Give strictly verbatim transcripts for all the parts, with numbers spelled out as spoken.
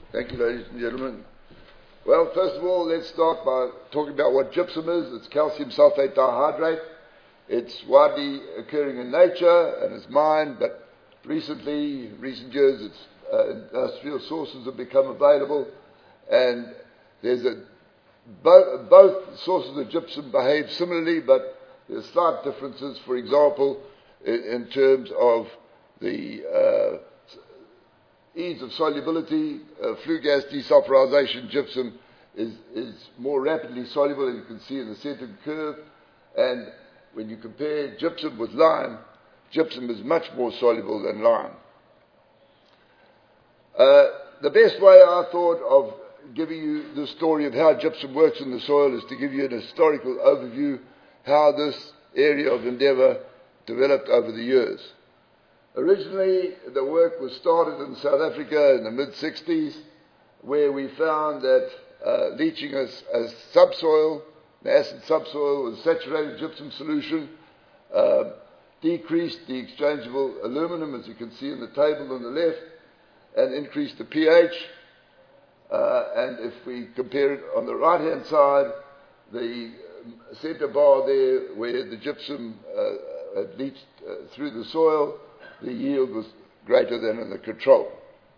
Thank you, ladies and gentlemen. Well, first of all, let's start by talking about what gypsum is. It's calcium sulfate dihydrate. It's widely occurring in nature and it's mined, but recently, in recent years, its uh, industrial sources have become available, and there's a both, both sources of gypsum behave similarly, but there's slight differences. For example, in, in terms of the uh, ease of solubility, uh, flue gas desulfurization gypsum is, is more rapidly soluble, and you can see in the center curve. And when you compare gypsum with lime, gypsum is much more soluble than lime. Uh, the best way I thought of giving you the story of how gypsum works in the soil is to give you an historical overview how this area of endeavor developed over the years. Originally, the work was started in South Africa in the mid sixties, where we found that uh, leaching a, a subsoil, an acid subsoil with saturated gypsum solution, uh, decreased the exchangeable aluminum, as you can see in the table on the left, and increased the pH. Uh, and if we compare it on the right-hand side, the center bar there, where the gypsum uh, had leached uh, through the soil, the yield was greater than in the control.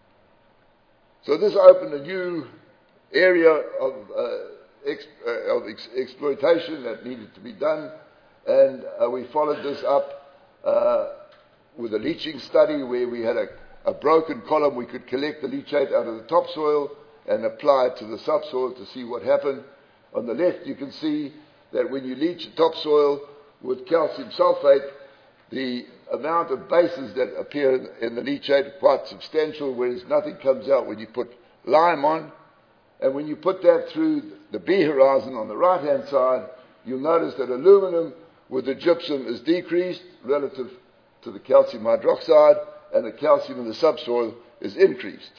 So this opened a new area of, uh, ex- uh, of ex- exploitation that needed to be done, and uh, we followed this up uh, with a leaching study where we had a, a broken column. We could collect the leachate out of the topsoil and apply it to the subsoil to see what happened. On the left you can see that when you leach the topsoil with calcium sulfate, the amount of bases that appear in the leachate are quite substantial, whereas nothing comes out when you put lime on. And when you put that through the B horizon on the right-hand side, you'll notice that aluminum with the gypsum is decreased relative to the calcium hydroxide, and the calcium in the subsoil is increased.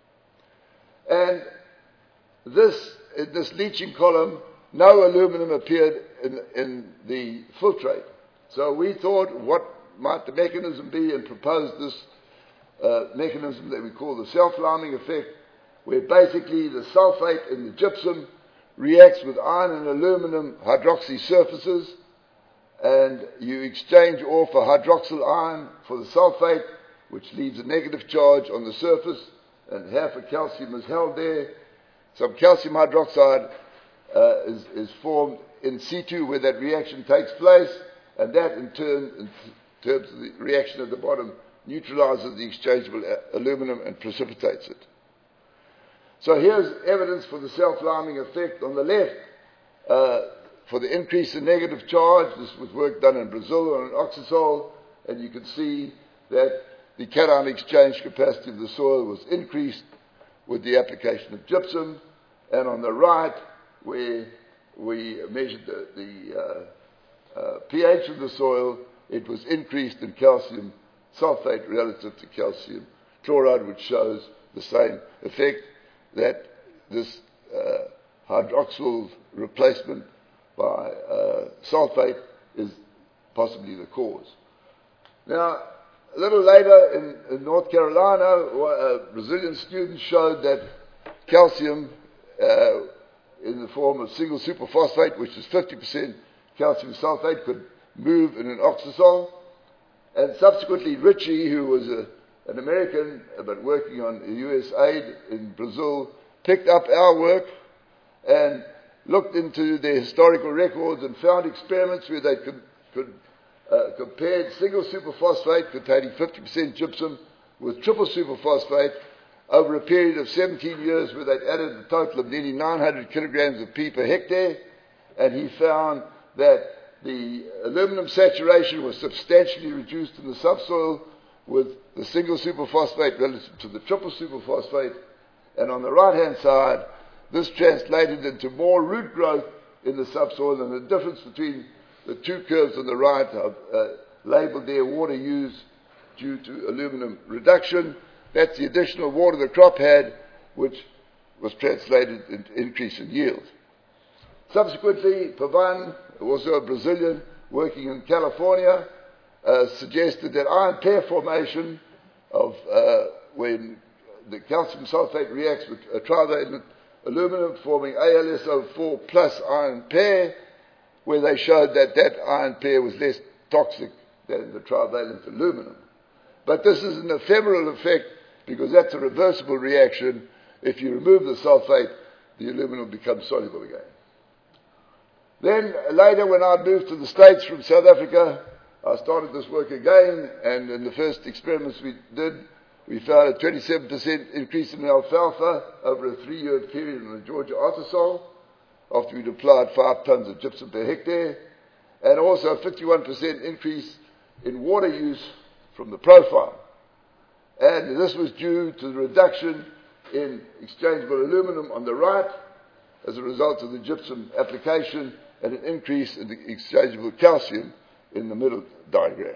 And this, in this leaching column, no aluminum appeared in, in the filtrate. So we thought, what might the mechanism be, and proposed this uh, mechanism that we call the self-liming effect, where basically the sulfate in the gypsum reacts with iron and aluminum hydroxy surfaces, and you exchange off a hydroxyl ion for the sulfate, which leaves a negative charge on the surface, and half a calcium is held there. Some calcium hydroxide uh, is, is formed in situ where that reaction takes place, and that in turn, in terms of the reaction at the bottom, neutralizes the exchangeable aluminum and precipitates it. So here's evidence for the self-liming effect. On the left, uh, for the increase in negative charge, this was work done in Brazil on an oxisol, and you can see that the cation exchange capacity of the soil was increased with the application of gypsum. And on the right, where we measured the, the uh, uh, pH of the soil, it was increased in calcium sulfate relative to calcium chloride, which shows the same effect, that this uh, hydroxyl replacement by uh, sulfate is possibly the cause. Now, a little later in, in North Carolina, a Brazilian student showed that calcium uh, in the form of single superphosphate, which is fifty percent calcium sulfate, could move in an oxisol. And subsequently, Ritchie, who was a, an American but working on U S aid in Brazil, picked up our work and looked into their historical records and found experiments where they could, could uh, compared single superphosphate containing fifty percent gypsum with triple superphosphate over a period of seventeen years, where they'd added a total of nearly nine hundred kilograms of P per hectare, and he found that the aluminum saturation was substantially reduced in the subsoil with the single superphosphate relative to the triple superphosphate. And on the right-hand side, this translated into more root growth in the subsoil, and the difference between the two curves on the right are uh, labeled there water use due to aluminum reduction. That's the additional water the crop had, which was translated into increase in yield. Subsequently, Pavan, also a Brazilian working in California, uh, suggested that iron pair formation of uh, when the calcium sulfate reacts with a trivalent aluminum, forming A L S O four plus iron pair, where they showed that that iron pair was less toxic than the trivalent aluminum. But this is an ephemeral effect because that's a reversible reaction. If you remove the sulfate, the aluminum becomes soluble again. Then later, when I moved to the States from South Africa, I started this work again, and in the first experiments we did, we found a twenty-seven percent increase in alfalfa over a three-year period in the Georgia artisol, after we'd applied five tons of gypsum per hectare, and also a fifty-one percent increase in water use from the profile. And this was due to the reduction in exchangeable aluminum on the right as a result of the gypsum application, and an increase in the exchangeable calcium in the middle diagram.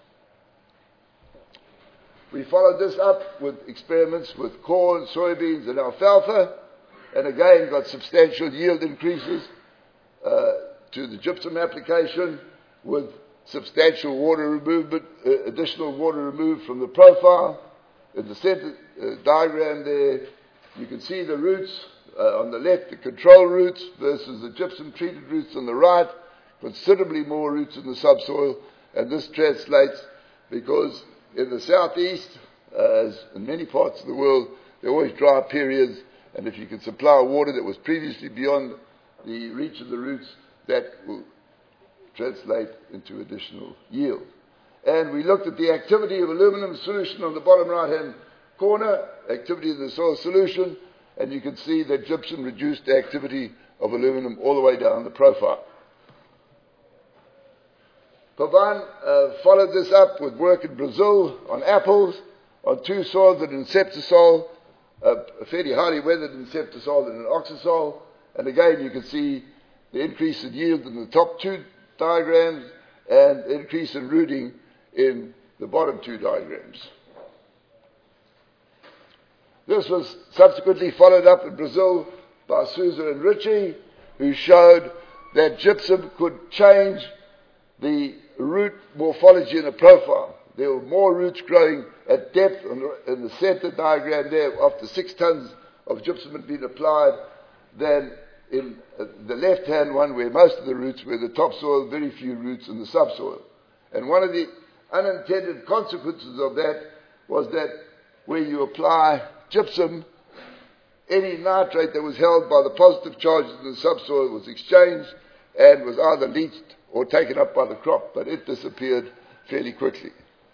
We followed this up with experiments with corn, soybeans, and alfalfa, and again got substantial yield increases uh, to the gypsum application with substantial water removement, uh, additional water removed from the profile. In the center uh, diagram there, you can see the roots uh, on the left, the control roots versus the gypsum-treated roots on the right, considerably more roots in the subsoil, and this translates because in the southeast, uh, as in many parts of the world, there are always dry periods, and if you can supply water that was previously beyond the reach of the roots, that will translate into additional yield. And we looked at the activity of aluminum solution on the bottom right-hand corner, activity of the soil solution, and you can see that gypsum reduced the activity of aluminum all the way down the profile. Pavan uh, followed this up with work in Brazil on apples, on two soils, an inceptisol, uh, a fairly highly weathered inceptisol and an oxisol, and again you can see the increase in yield in the top two diagrams and increase in rooting in the bottom two diagrams. This was subsequently followed up in Brazil by Souza and Ritchie, who showed that gypsum could change the root morphology in a profile. There were more roots growing at depth in the, in the center diagram there after six tons of gypsum had been applied than in uh, the left-hand one, where most of the roots were the topsoil, very few roots in the subsoil. And one of the unintended consequences of that was that where you apply gypsum, any nitrate that was held by the positive charges in the subsoil was exchanged and was either leached or taken up by the crop, but it disappeared fairly quickly.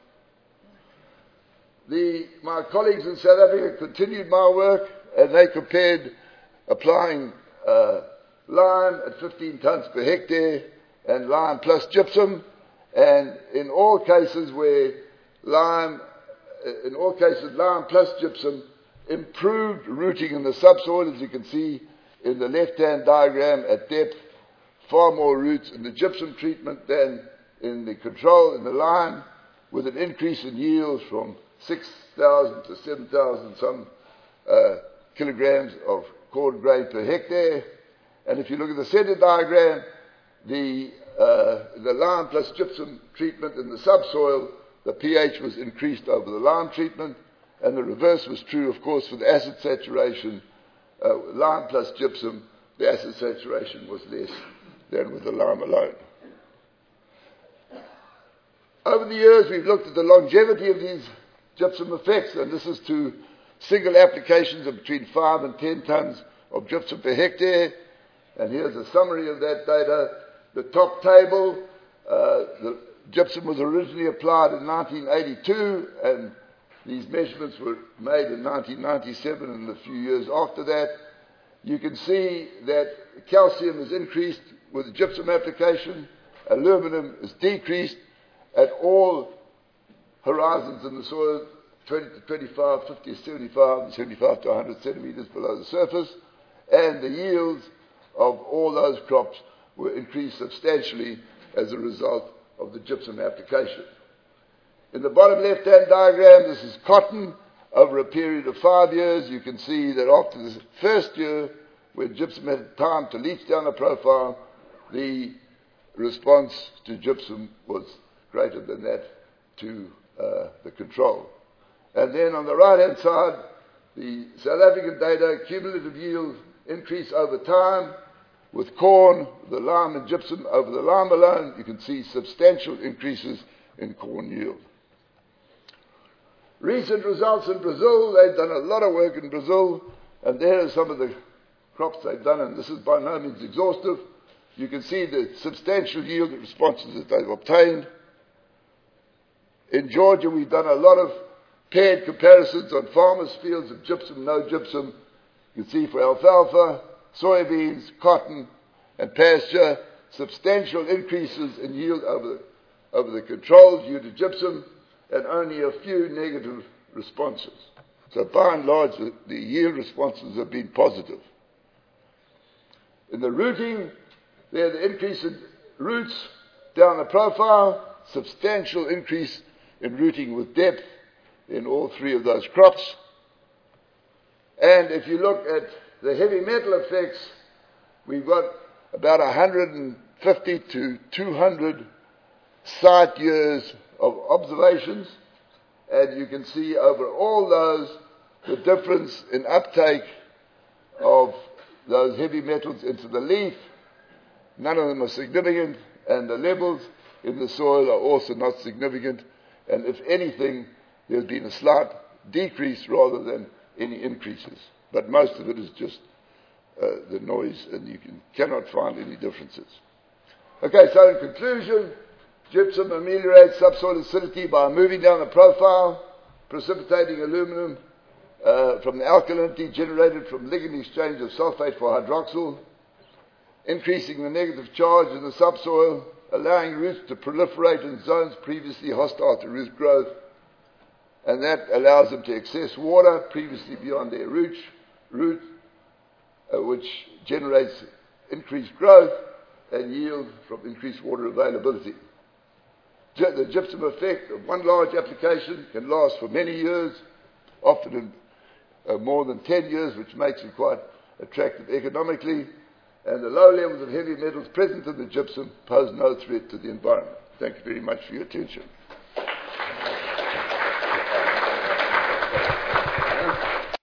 The, my colleagues in South Africa continued my work, and they compared applying uh, lime at fifteen tons per hectare and lime plus gypsum, and in all cases where lime, in all cases lime plus gypsum improved rooting in the subsoil, as you can see in the left-hand diagram at depth, far more roots in the gypsum treatment than in the control in the lime, with an increase in yields from six thousand to seven thousand some uh, kilograms of corn grain per hectare. And if you look at the center diagram, the, uh, the lime plus gypsum treatment in the subsoil, the pH was increased over the lime treatment, and the reverse was true, of course, for the acid saturation. Uh, lime plus gypsum, the acid saturation was less than with the lime alone. Over the years, we've looked at the longevity of these gypsum effects, and this is to single applications of between five and ten tons of gypsum per hectare. And here's a summary of that data. The top table, uh, the gypsum was originally applied in nineteen eighty-two, and these measurements were made in nineteen ninety-seven and a few years after that. You can see that calcium is increased with the gypsum application, aluminum is decreased at all horizons in the soil, twenty to twenty-five, fifty to seventy-five, and seventy-five to one hundred centimeters below the surface, and the yields of all those crops were increased substantially as a result of the gypsum application. In the bottom left-hand diagram, this is cotton. Over a period of five years, you can see that after the first year, where gypsum had time to leach down the profile, the response to gypsum was greater than that to uh, the control. And then on the right-hand side, The South African data, cumulative yield increase over time. With corn, the lime and gypsum over the lime alone, you can see substantial increases in corn yield. Recent results in Brazil, they've done a lot of work in Brazil, and there are some of the crops they've done, and this is by no means exhaustive. You can see the substantial yield responses that they've obtained. In Georgia, we've done a lot of paired comparisons on farmers' fields of gypsum, no gypsum. You can see for alfalfa, soybeans, cotton, and pasture, substantial increases in yield over the, over the controls due to gypsum, and only a few negative responses. So by and large, the, the yield responses have been positive. In the rooting, there the increase in roots down the profile, substantial increase in rooting with depth in all three of those crops. And if you look at the heavy metal effects, we've got about one hundred fifty to two hundred site years of observations, and you can see over all those the difference in uptake of those heavy metals into the leaf. None of them are significant, and the levels in the soil are also not significant, and if anything, there's been a slight decrease rather than any increases. But most of it is just uh, the noise, and you can, cannot find any differences. Okay, so in conclusion, gypsum ameliorates subsoil acidity by moving down the profile, precipitating aluminum uh, from the alkalinity generated from ligand exchange of sulfate for hydroxyl, increasing the negative charge in the subsoil, allowing roots to proliferate in zones previously hostile to root growth, and that allows them to access water previously beyond their root, root uh, which generates increased growth and yield from increased water availability. The gypsum effect of one large application can last for many years, often in, uh, more than ten years, which makes it quite attractive economically, and the low levels of heavy metals present in the gypsum pose no threat to the environment. Thank you very much for your attention.